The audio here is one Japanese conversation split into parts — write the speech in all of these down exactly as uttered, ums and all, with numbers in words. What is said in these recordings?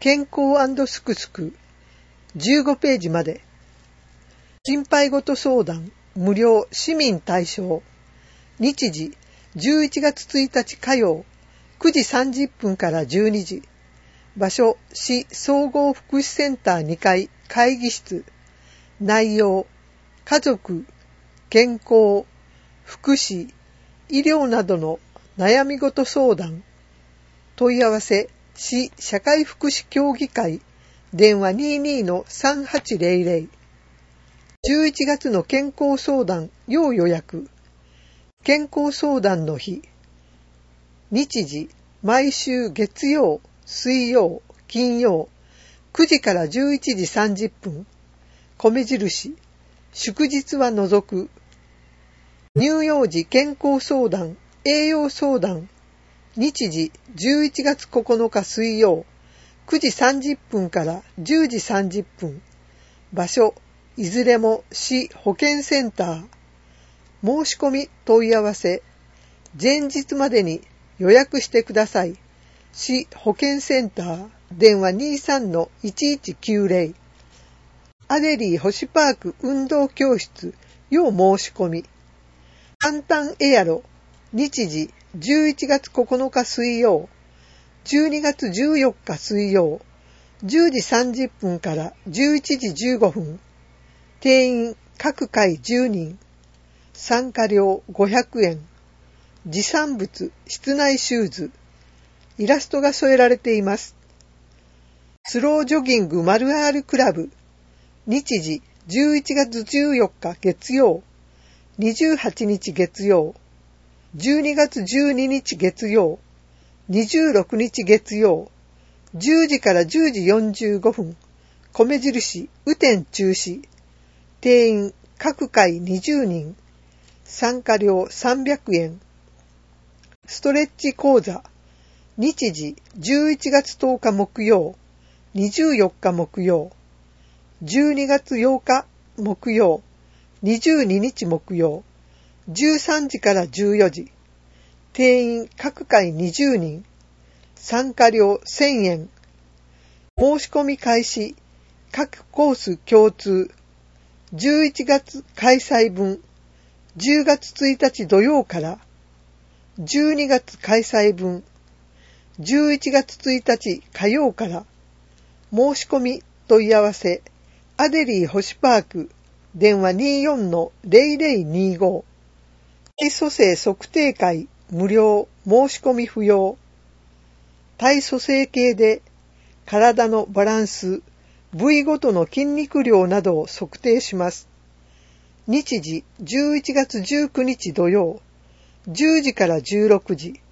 健康&すくすくじゅうごページまで。心配事相談無料市民対象。日時じゅういちがつついたち火曜くじさんじゅっぷんからじゅうにじ。場所市総合福祉センターにかい会議室。内容家族、健康、福祉、医療などの悩み事相談。問い合わせ市社会福祉協議会電話 にじゅうにのさんはちぜろぜろ。じゅういちがつの健康相談要予約。健康相談の日。日時毎週月曜、水曜、金曜くじからじゅういちじさんじゅっぷん。米印祝日は除く。乳幼児健康相談、栄養相談。日時じゅういちがつここのか水曜くじさんじゅっぷんからじゅうじさんじゅっぷん。場所いずれも市保健センター。申し込み問い合わせ前日までに予約してください。市保健センター電話 にじゅうさんのいちいちきゅうぜろ。アデリー星パーク運動教室要申し込み。簡単エアロ日時じゅういちがつここのか水曜じゅうにがつじゅうよっか水曜じゅうじさんじゅっぷんからじゅういちじじゅうごふん。定員各回じゅうにん。参加料ごひゃくえん。持参物室内シューズ。イラストが添えられています。スロージョギング丸 R クラブ。日時じゅういちがつじゅうよっか月曜にじゅうはちにち月曜じゅうにがつじゅうににち月曜にじゅうろくにち月曜じゅうじからじゅうじよんじゅうごふん。米印雨天中止。定員各回にじゅうにん。参加料さんびゃくえん。ストレッチ講座。日時じゅういちがつとおか木曜にじゅうよっか木曜じゅうにがつようか木曜にじゅうににち木曜じゅうさんじからじゅうよじ。定員各回にじゅうにん。参加料せんえん。申し込み開始。各コース共通。じゅういちがつ開催分。じゅうがつついたち土曜から。じゅうにがつ開催分。じゅういちがつついたち火曜から。申し込み問い合わせ。アデリー星パーク。電話 にじゅうよんのぜろぜろにじゅうご。体組成測定会無料申し込み不要。体組成計で体のバランス、部位ごとの筋肉量などを測定します。日時じゅういちがつじゅうくにち土曜じゅうじからじゅうろくじ。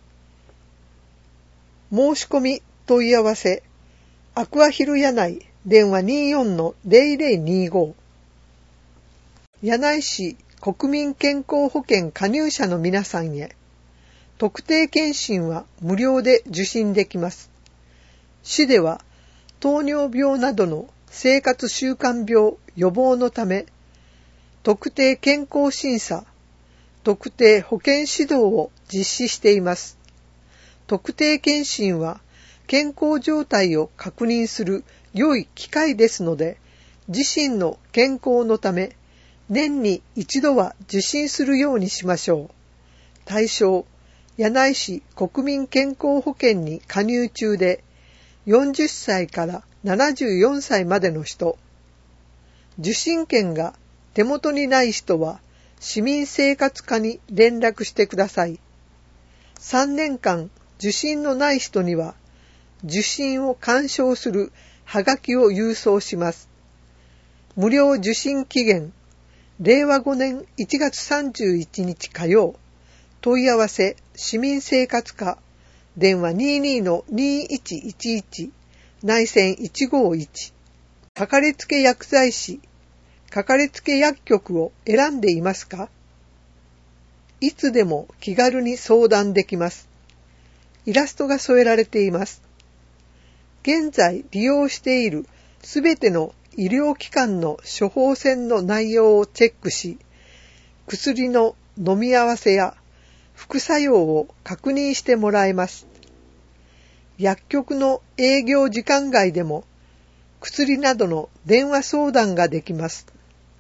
申し込み問い合わせアクアヒル柳電話 にじゅうよんのぜろぜろにじゅうご。柳井市国民健康保険加入者の皆さんへ、特定健診は無料で受診できます。市では糖尿病などの生活習慣病予防のため、特定健康審査、特定保健指導を実施しています。特定健診は健康状態を確認する良い機会ですので、自身の健康のため、年に一度は受診するようにしましょう。対象、柳井市国民健康保険に加入中で、よんじゅっさいからななじゅうよんさいまでの人。受診券が手元にない人は、市民生活課に連絡してください。さんねんかん受診のない人には、受診を勧奨するはがきを郵送します。無料受診期限、れいわごねんいちがつさんじゅういちにち火曜。問い合わせ、市民生活課、電話 にじゅうにのにいちいちいち、内線いちごいち。かかりつけ薬剤師、かかりつけ薬局を選んでいますか？いつでも気軽に相談できます。イラストが添えられています。現在利用しているすべての医療機関の処方箋の内容をチェックし、薬の飲み合わせや副作用を確認してもらえます。 薬局の営業時間外でも薬などの電話相談ができます。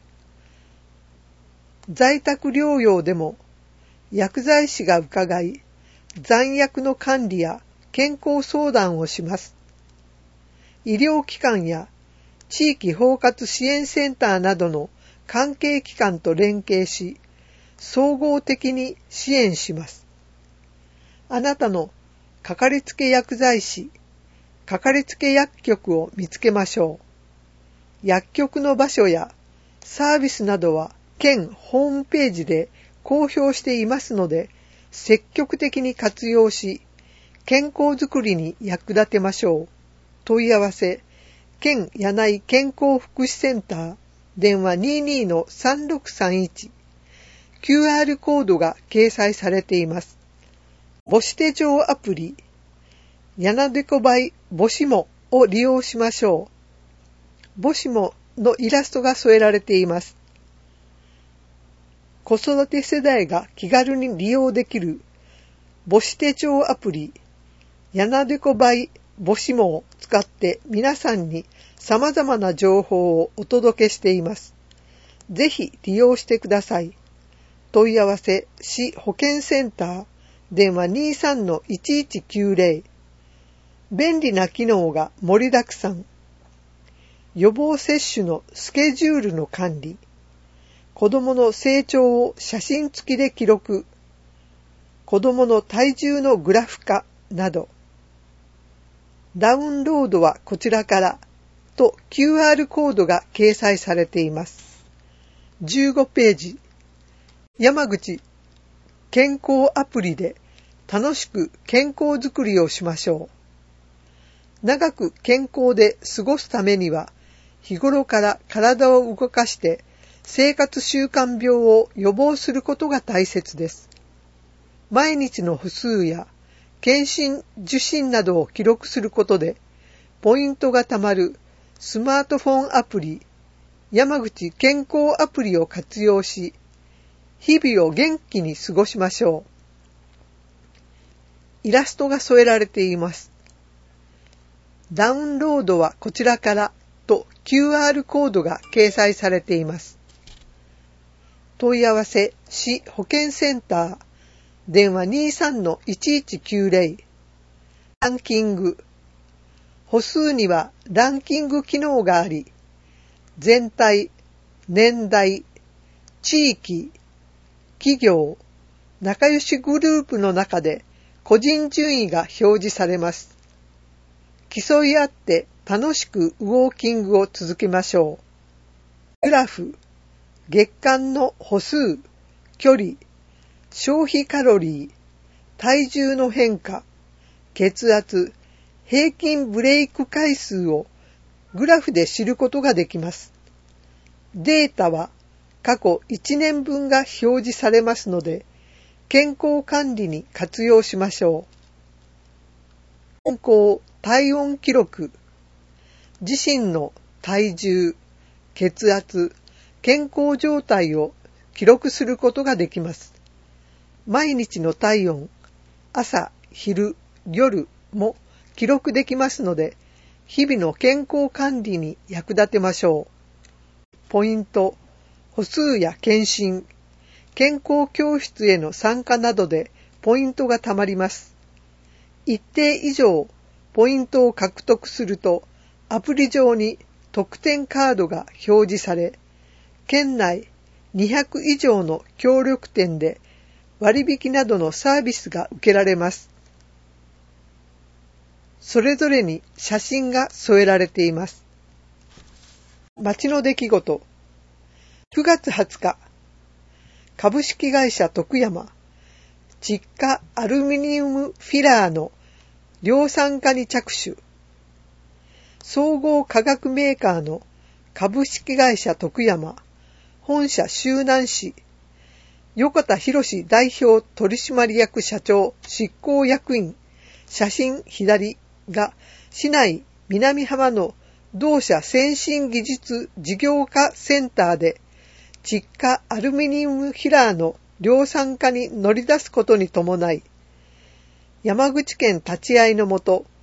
在宅療養でも薬剤師が伺い、残薬の管理や健康相談をします。医療機関や地域包括支援センターなどの関係機関と連携し、総合的に支援します。あなたのかかりつけ薬剤師、かかりつけ薬局を見つけましょう。薬局の場所やサービスなどは県ホームページで公表していますので、積極的に活用し、健康づくりに役立てましょう。問い合わせ、県柳井健康福祉センター、電話 にじゅうにのさんろくさんいち、キューアール コードが掲載されています。母子手帳アプリ、やなでこばい母子もを利用しましょう。母子ものイラストが添えられています。子育て世代が気軽に利用できる母子手帳アプリ、やなでこばい母子もを使って皆さんに様々な情報をお届けしています。ぜひ利用してください。問い合わせ、市保健センター、電話 にじゅうさんのいちいちきゅうぜろ。便利な機能が盛りだくさん。予防接種のスケジュールの管理。子供の成長を写真付きで記録。子供の体重のグラフ化など。ダウンロードはこちらからと キューアール コードが掲載されています。じゅうごページ。山口健康アプリで楽しく健康づくりをしましょう。長く健康で過ごすためには、日頃から体を動かして生活習慣病を予防することが大切です。毎日の歩数や検診、受診などを記録することで、ポイントがたまるスマートフォンアプリ、山口健康アプリを活用し、日々を元気に過ごしましょう。イラストが添えられています。ダウンロードはこちらからと キューアール コードが掲載されています。問い合わせ、市保健センター、電話 にじゅうさんのいちいちきゅうぜろ。ランキング。歩数にはランキング機能があり、全体、年代、地域、企業、仲良しグループの中で個人順位が表示されます。競い合って楽しくウォーキングを続けましょう。グラフ、月間の歩数、距離、消費カロリー、体重の変化、血圧、平均ブレイク回数をグラフで知ることができます。データは過去いちねんぶんが表示されますので、健康管理に活用しましょう。健康体温記録、自身の体重、血圧、健康状態を記録することができます。毎日の体温、朝、昼、夜も記録できますので、日々の健康管理に役立てましょう。ポイント、歩数や検診、健康教室への参加などでポイントがたまります。一定以上ポイントを獲得すると、アプリ上に特典カードが表示され、県内にひゃく以上の協力店で割引などのサービスが受けられます。それぞれに写真が添えられています。街の出来事。くがつはつか、株式会社徳山、窒化アルミニウムフィラーの量産化に着手。総合化学メーカーの株式会社徳山、本社周南市、横田博代表取締役社長執行役員、写真左が市内南浜の同社先進技術事業化センターで窒化アルミニウムフィラーの量産化に乗り出すことに伴い、山口県立ち会いのもと、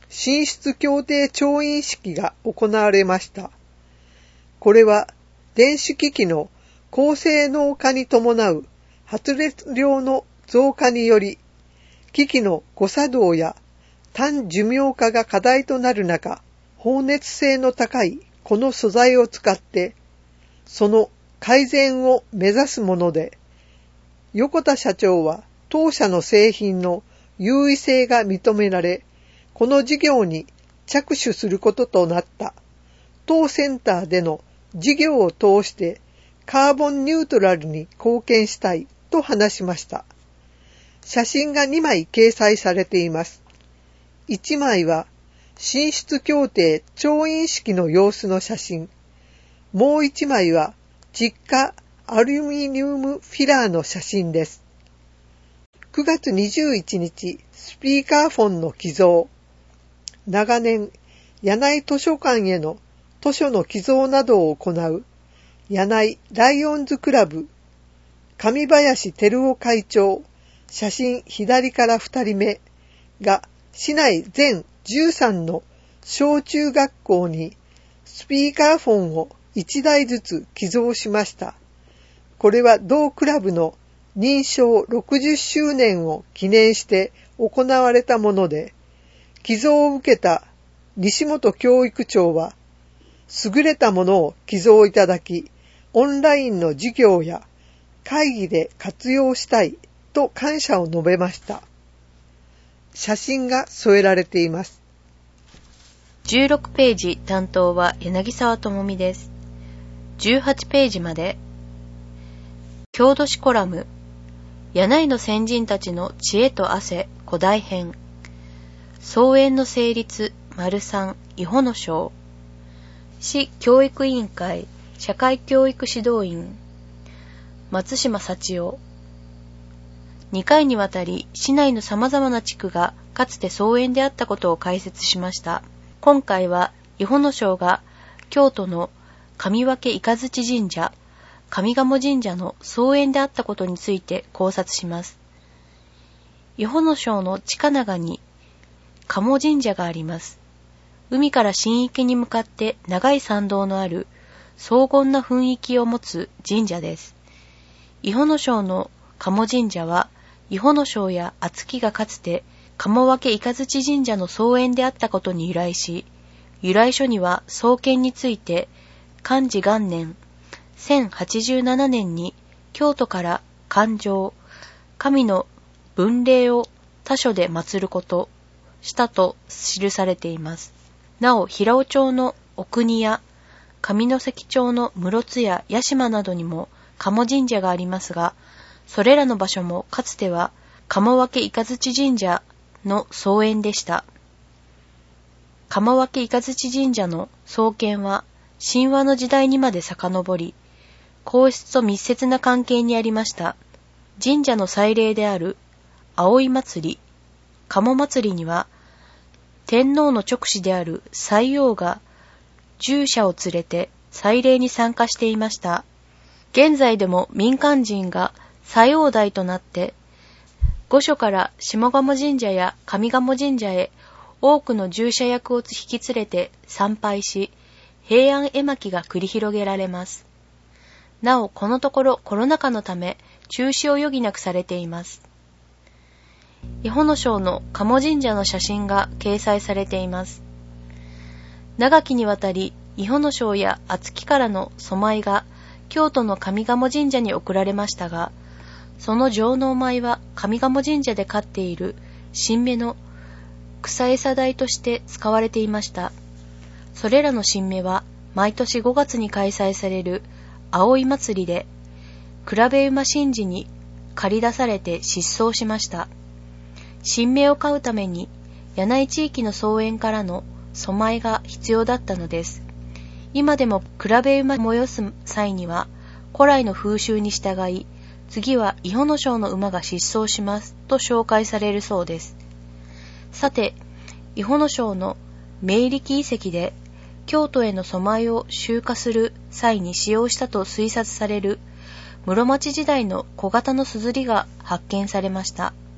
進出協定調印式が行われました。これは電子機器の高性能化に伴う発熱量の増加により、機器の誤作動や単寿命化が課題となる中、放熱性の高いこの素材を使って、その改善を目指すもので、横田社長は当社の製品の優位性が認められ、この事業に着手することとなった当センターでの事業を通してカーボンニュートラルに貢献したいと話しました。写真がにまい掲載されています。いちまいは進出協定調印式の様子の写真。もういちまいは窒化アルミニウムフィラーの写真です。くがつにじゅういちにち、スピーカーフォンの寄贈。長年、柳井図書館への図書の寄贈などを行う柳井ライオンズクラブ、上林照夫会長、写真左からふたりめが市内全じゅうさんの小中学校にスピーカーフォンをいちだいずつ寄贈しました。これは同クラブの認証ろくじゅっしゅうねんを記念して行われたもので、寄贈を受けた西本教育長は、優れたものを寄贈いただき、オンラインの授業や会議で活用したいと感謝を述べました。写真が添えられています。 じゅうろくページ担当は柳沢智美です。じゅうはちページまで。郷土史コラム、柳井の先人たちの知恵と汗古代編。草園の成立丸さん伊保の章。市教育委員会社会教育指導員松島幸男。にかいにわたり市内の様々な地区がかつて草園であったことを解説しました。今回は伊保の章が京都の上分雷神社、上賀茂神社の草園であったことについて考察します。伊保の章の地下長に賀茂神社があります。海から新池に向かって長い参道のある荘厳な雰囲気を持つ神社です。伊保の章の賀茂神社は、伊保の章や厚木がかつて鴨分雷神社の草園であったことに由来し、由来書には創建について、寛治元年、せんはちじゅうななねんに京都から環状、神の分霊を他所で祀ること、したと記されています。なお、平尾町の奥国や上関町の室津や屋島などにも鴨神社がありますが、それらの場所もかつては鴨分雷神社の草園でした。鴨分雷神社の創建は神話の時代にまで遡り、皇室と密接な関係にありました。神社の祭礼である葵祭り、鴨祭りには、天皇の勅使である斎王が従者を連れて祭礼に参加していました。現在でも民間人が斎王代となって、御所から下鴨神社や上鴨神社へ多くの従者役を引き連れて参拝し、平安絵巻が繰り広げられます。なお、このところコロナ禍のため中止を余儀なくされています。伊保の章の鴨神社の写真が掲載されています。長きにわたり、伊保の章や厚木からの粗米が京都の上賀茂神社に送られましたが、その上納米は上賀茂神社で飼っている新芽の草餌代として使われていました。それらの新芽は毎年ごがつに開催される葵祭りで、倉部馬神事に駆り出されて失踪しました。新芽を買うために柳井地域の草園からの粗米が必要だったのです。今でも倉部馬を催す際には古来の風習に従い、次は伊保の章の馬が失踪しますと紹介されるそうです。さて、伊保の章の明力遺跡で京都への粗米を集荷する際に使用したと推察される室町時代の小型の硯が発見されました。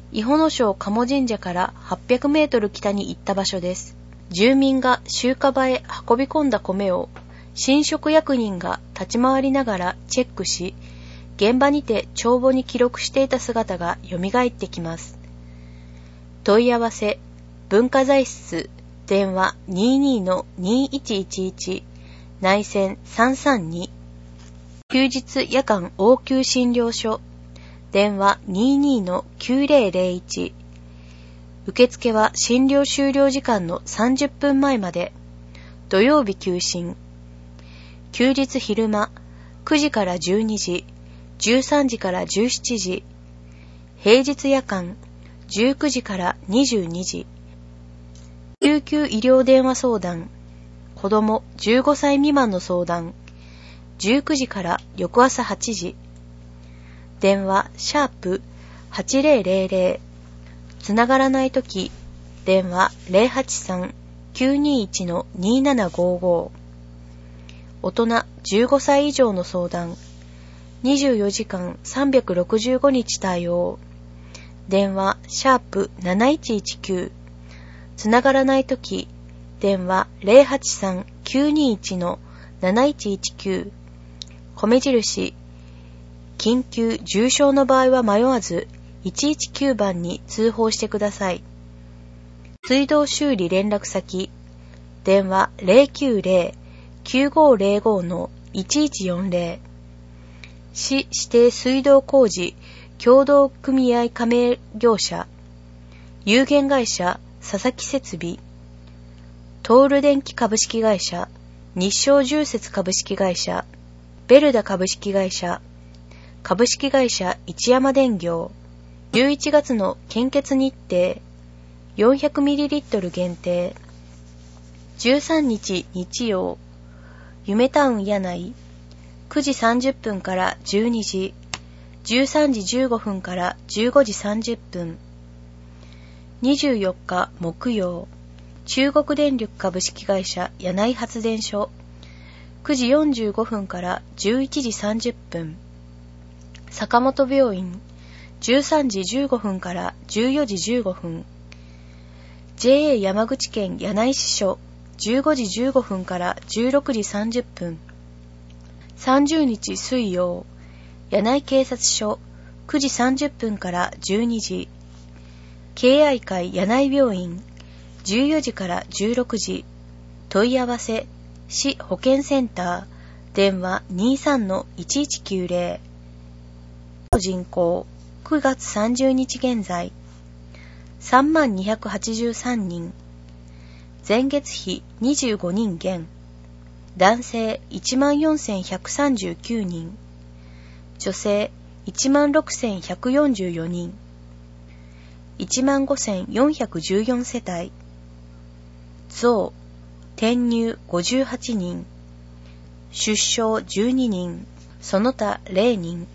伊保野省鴨神社からはっぴゃくメートル北に行った場所です。住民が集荷場へ運び込んだ米を神職役人が立ち回りながらチェックし、現場にて帳簿に記録していた姿が蘇ってきます。問い合わせ、文化財室、電話 にじゅうにのにいちいちいち、内線さんさんに、休日夜間応急診療所、電話 にじゅうにのきゅうぜろぜろいち、受付は診療終了時間のさんじゅっぷんまえまで、土曜日休診、休日昼間くじからじゅうにじ、じゅうさんじからじゅうしちじ、平日夜間じゅうくじからにじゅうにじ、救急医療電話相談、子供じゅうごさい未満の相談、じゅうくじから翌朝はちじ、電話シャープはちぜろぜろぜろ、つながらないとき、電話 ゼロはちさんきゅうにいちのにななごご、大人じゅうごさい以上の相談、にじゅうよじかんさんびゃくろくじゅうごにち対応、電話シャープなないちいちきゅう、つながらないとき、電話 ゼロはちさんきゅうにいちのなないちいちきゅう、米印、緊急重症の場合は迷わずいちいちきゅうばんに通報してください。水道修理連絡先、電話 ゼロきゅうゼロ きゅうごゼロごのいちいちよんゼロ、市指定水道工事協同組合加盟業者、有限会社佐々木設備、トール電機株式会社、日照重設株式会社、ベルダ株式会社、株式会社一山電業、じゅういちがつの献血日程、よんひゃくミリリットル 限定、じゅうさんにち日曜、夢タウン柳井、くじさんじゅっぷんからじゅうにじ、じゅうさんじじゅうごふんからじゅうごじさんじゅっぷん、にじゅうよっか木曜、中国電力株式会社柳井発電所、くじよんじゅうごふんからじゅういちじさんじゅっぷん、坂本病院、じゅうさんじじゅうごふんからじゅうよじじゅうごふん、ジェーエー 山口県柳井支所、じゅうごじじゅうごふんからじゅうろくじさんじゅっぷん、さんじゅうにち水曜、柳井警察署、くじさんじゅっぷんからじゅうにじ、敬愛会柳井病院、じゅうよじからじゅうろくじ、問い合わせ、市保健センター、電話 にじゅうさんのいちいちきゅうぜろ、人口、くがつさんじゅうにち現在、さんまんにひゃくはちじゅうさんにん、前月比にじゅうごにん減、男性 いちまんよんせんひゃくさんじゅうきゅうにん、女性 いちまんろくせんひゃくよんじゅうよにん、いちまんごせんよんひゃくじゅうよん世帯、増、転入ごじゅうはちにん、出生じゅうににん、その他ゼロにん、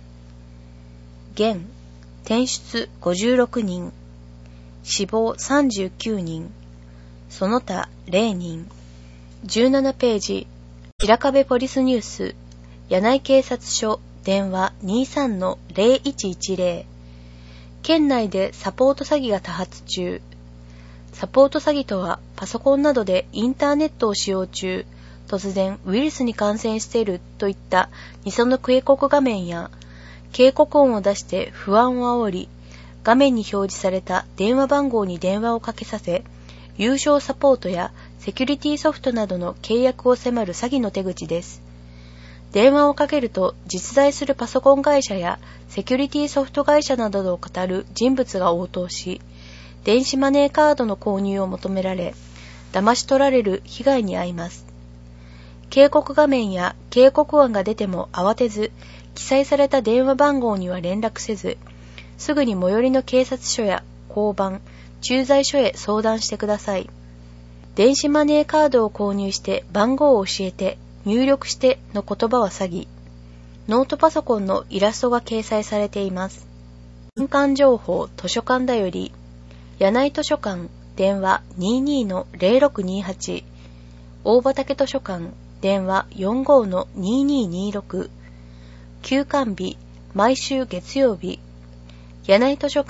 減、転出ごじゅうろくにん、死亡さんじゅうきゅうにん、その他ゼロにん、じゅうななページ、白壁ポリスニュース、柳井警察署、電話 にじゅうさんのゼロいちいちゼロ、県内でサポート詐欺が多発中。サポート詐欺とは、パソコンなどでインターネットを使用中、突然ウイルスに感染しているといった偽の警告画面や、警告音を出して不安を煽り、画面に表示された電話番号に電話をかけさせ、有償サポートやセキュリティソフトなどの契約を迫る詐欺の手口です。電話をかけると実在するパソコン会社やセキュリティソフト会社などを語る人物が応答し、電子マネーカードの購入を求められ、騙し取られる被害に遭います。警告画面や警告音が出ても慌てず、記載された電話番号には連絡せず、すぐに最寄りの警察署や交番、駐在所へ相談してください。電子マネーカードを購入して番号を教えて、入力しての言葉は詐欺。ノートパソコンのイラストが掲載されています。民間情報図書館だより、柳井図書館、電話 にじゅうにのゼロろくにはち、大畑図書館、電話 よんごのにににろく、休館日、毎週月曜日、柳井図書館、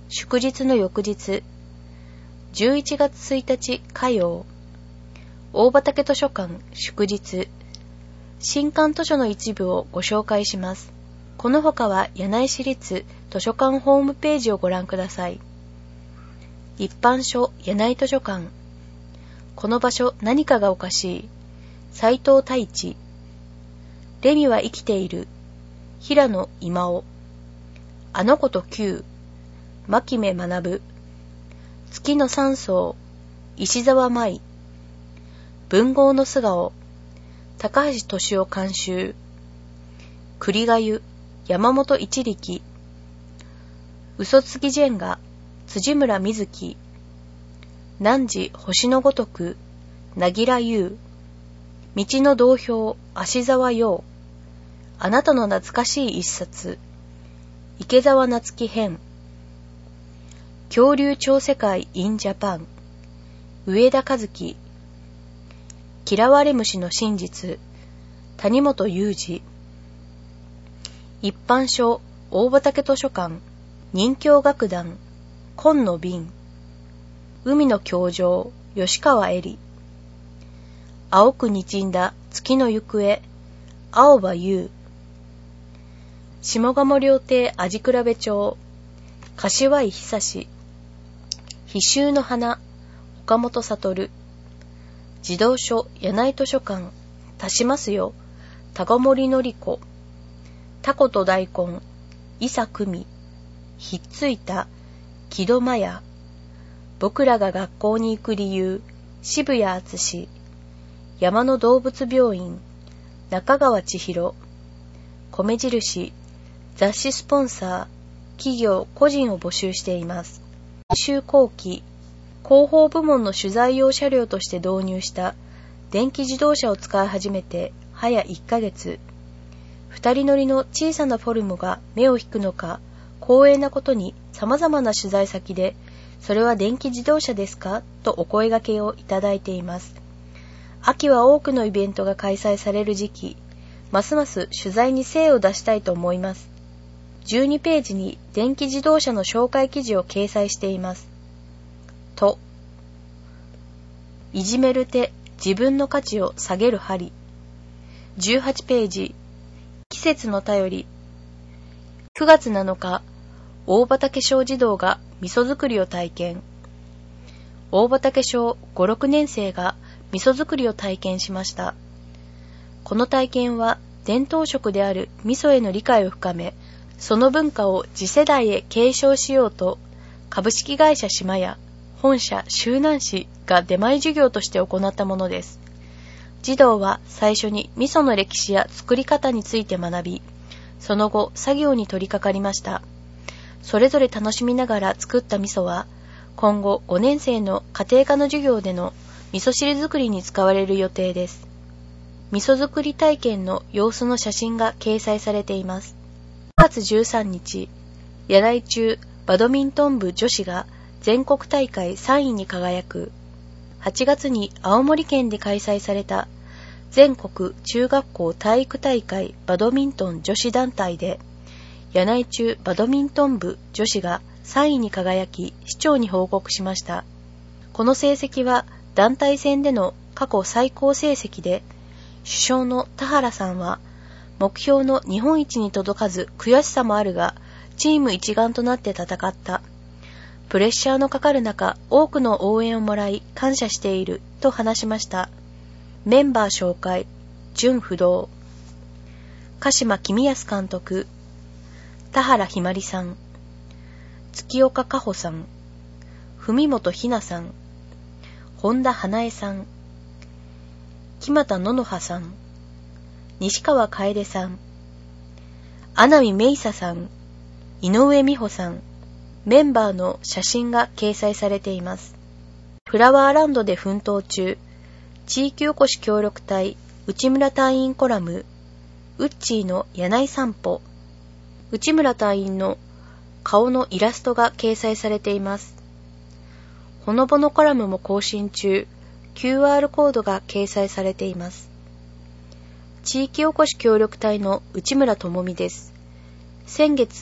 祝日の翌日、じゅういちがつついたち火曜、大畑図書館祝日、新刊図書の一部をご紹介します。この他は柳井市立図書館ホームページをご覧ください。一般書柳井図書館。この場所何かがおかしい。斎藤太一。レミは生きている。平野今夫。あの子と Q。牧目学。月の三層。石沢舞。文豪の素顔。高橋俊夫監修。栗がゆ。山本一力。嘘つきジェンガ。辻村瑞希。汝星のごとく。なぎらゆう。道の道標。芦沢陽。あなたの懐かしい一冊。池澤夏樹編。恐竜超世界 in ジャパン。上田和樹。嫌われ虫の真実。谷本裕二。一般書大畑図書館。任教楽団。紺の瓶。海の教場。吉川恵里。青く滲んだ月の行方。青葉優。下鴨料亭味比べ帳。柏井久志。飛秋の花。岡本悟。児童書柳井図書館。足しますよ。田子森のり子。タコと大根。伊佐久美。ひっついた。木戸麻也。僕らが学校に行く理由。渋谷敦。山の動物病院。中川千尋。米印。雑誌スポンサー。企業、個人を募集しています。募集後期。広報部門の取材用車両として導入した電気自動車を使い始めて早いっかげつ。二人乗りの小さなフォルムが目を引くのか、光栄なことに様々な取材先で、それは電気自動車ですかとお声掛けをいただいています。秋は多くのイベントが開催される時期、ますます取材に精を出したいと思います。じゅうにページに電気自動車の紹介記事を掲載しています。と、いじめる手、自分の価値を下げる針。じゅうはちページ、季節の便り。くがつなのか、大畑小児童が味噌作りを体験。大畑小ご、ろくねん生が味噌作りを体験しました。この体験は伝統食である味噌への理解を深め、その文化を次世代へ継承しようと、株式会社島屋、本社周南市が出前授業として行ったものです。児童は最初に味噌の歴史や作り方について学び、その後作業に取り掛かりました。それぞれ楽しみながら作った味噌は、今後ごねん生の家庭科の授業での味噌汁作りに使われる予定です。味噌作り体験の様子の写真が掲載されています。くがつじゅうさんにち、柳井中バドミントン部女子が全国大会さんいに輝く。はちがつに青森県で開催された全国中学校体育大会バドミントン女子団体で、柳井中バドミントン部女子がさんいに輝き、市長に報告しました。この成績は団体戦での過去最高成績で、主将の田原さんは、目標の日本一に届かず悔しさもあるが、チーム一丸となって戦った。プレッシャーのかかる中、多くの応援をもらい感謝していると話しました。メンバー紹介、純不動。鹿島公康監督、田原ひまりさん、月岡加穂さん、文本ひなさん、本田花江さん、木俣ののはさん、西川楓さん、阿南芽衣さん、井上美穂さん、メンバーの写真が掲載されています。フラワーランドで奮闘中、地域おこし協力隊内村隊員コラム、ウッチーの柳井散歩、内村隊員の顔のイラストが掲載されています。ほのぼのコラムも更新中、キューアール コードが掲載されています。地域おこし協力隊の内村智美です。先月、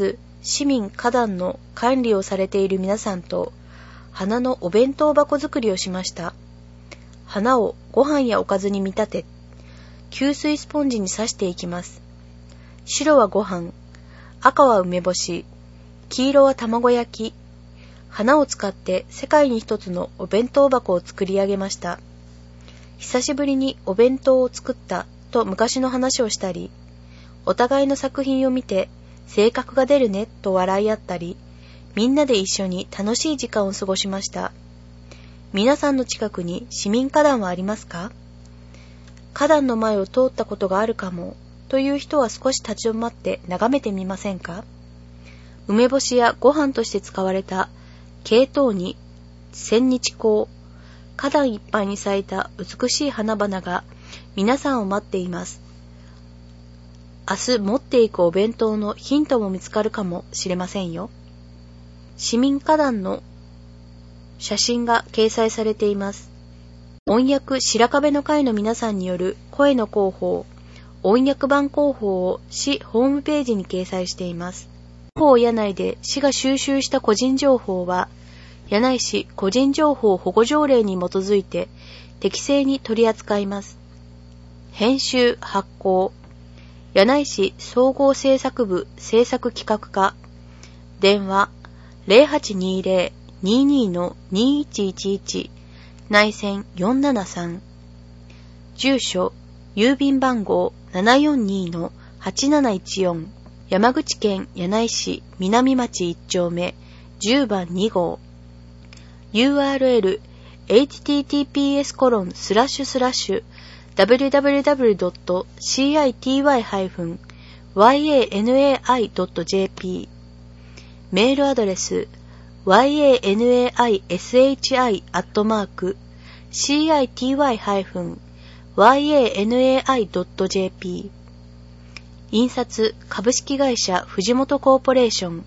市民花壇の管理をされている皆さんと花のお弁当箱作りをしました。花をご飯やおかずに見立て、吸水スポンジに刺していきます。白はご飯、赤は梅干し、黄色は卵焼き。花を使って世界に一つのお弁当箱を作り上げました。久しぶりにお弁当を作ったと昔の話をしたり、お互いの作品を見て性格が出るねと笑い合ったり、みんなで一緒に楽しい時間を過ごしました。皆さんの近くに市民花壇はありますか？花壇の前を通ったことがあるかもという人は少し立ち止まって眺めてみませんか？梅干しやご飯として使われたケイトウに千日紅、花壇いっぱいに咲いた美しい花々が皆さんを待っています。明日持っていくお弁当のヒントも見つかるかもしれませんよ。市民花壇の写真が掲載されています。音訳白壁の会の皆さんによる声の広報、音訳版広報を市ホームページに掲載しています。広報柳井で市が収集した個人情報は、柳井市個人情報保護条例に基づいて適正に取り扱います。編集発行、柳井市総合制作部制作企画課、電話 ゼロはちにゼロ にに の にいちいちいち 内線よんななさん、住所郵便番号 ななよんに の はちなないちよん、山口県柳井市南町いっ丁目じゅうばんに号、 ユーアールエル エイチティーティーピーエスコロンスラッシュスラッシュダブリューダブリューダブリュードットシーアイティーワイハイフンワイエーエヌエーアイドットジェーピー、 メールアドレス ワイエーエヌエーアイエスエイチアイ アットマーク シーアイティーワイハイフンワイエーエヌエーアイドットジェーピー、 印刷株式会社藤本コーポレーション。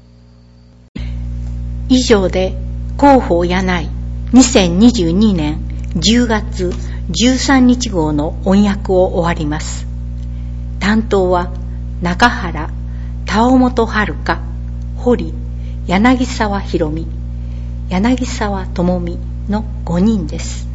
以上で広報柳井にせんにじゅうにねんじゅうがつじゅうさんにち号の音訳を終わります。担当は中原、田尾本遥、堀、柳沢博美、柳沢智美のごにんです。